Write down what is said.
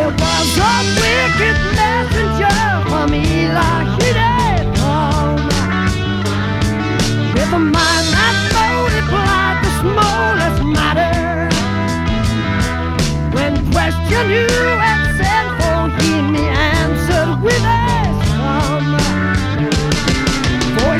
was a wicked messenger from Eli. He did come with a mind that multiplied the smallest matter. When question you